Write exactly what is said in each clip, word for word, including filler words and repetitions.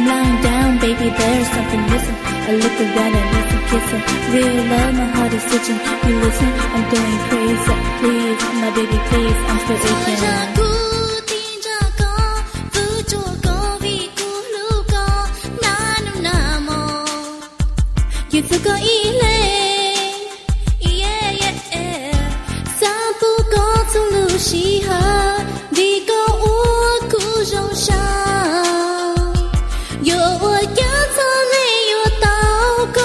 I'm lying down, baby, there's something missing. I look around and need some kissing. Real love, my heart is itching. You listen, I'm going crazy. Please, my baby, please, I'm still aching. You took a evening, yeah, yeah. Sampu go to Lucia, we go all kujo shang. You would get on your dog.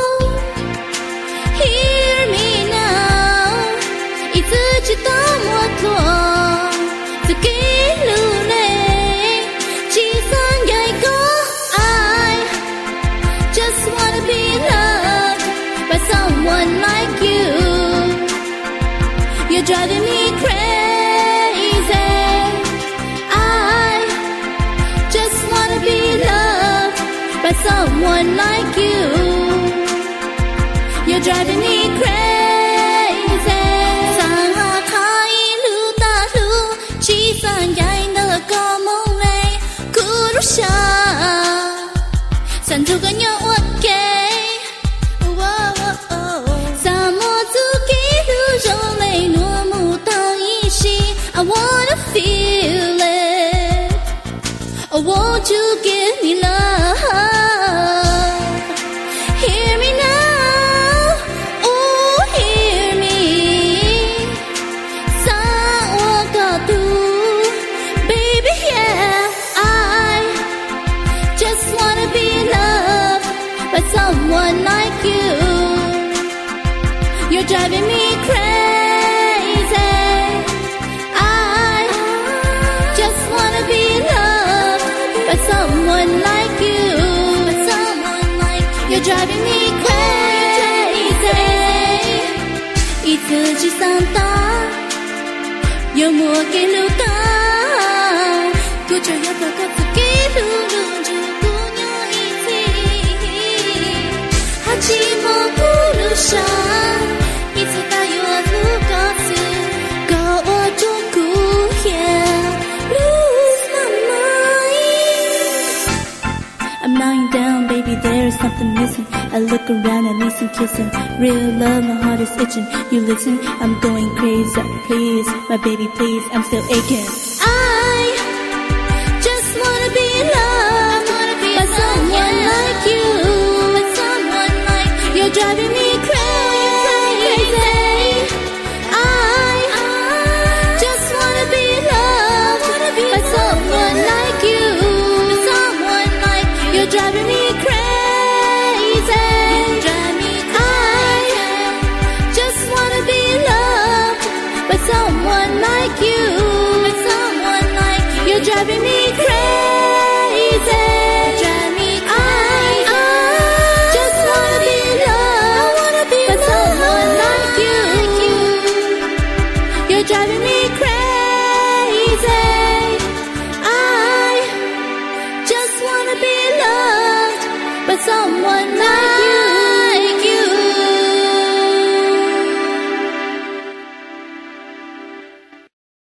Hear me now, it's a chitam what long to get lune. Chisan yaiko, I just wanna be loved by someone like you. You're driving me crazy. I just wanna be loved by someone like you. You're driving me crazy. Sang khai lu ta lu, chi san yai na ko mong lei kuru sha. San tu ga nya wat ke. I wanna feel it. Oh, won't you give me love? Hear me now. Oh, hear me. Sawakatu, baby, yeah. I just wanna be loved by someone like you. You're driving me crazy. Someone like you, someone like you. You're driving me crazy. Itsuji Santa, you're more geluka. Kujo yata katsuki lulu kunyo iti. Hachi mo kurusha, itsuka yo azukatsu. Go ojoku here. I'm lying down, baby, there's something missing. I look around and need some kissing. Real love, my heart is itching. You listen, I'm going crazy. Please, my baby, please, I'm still aching.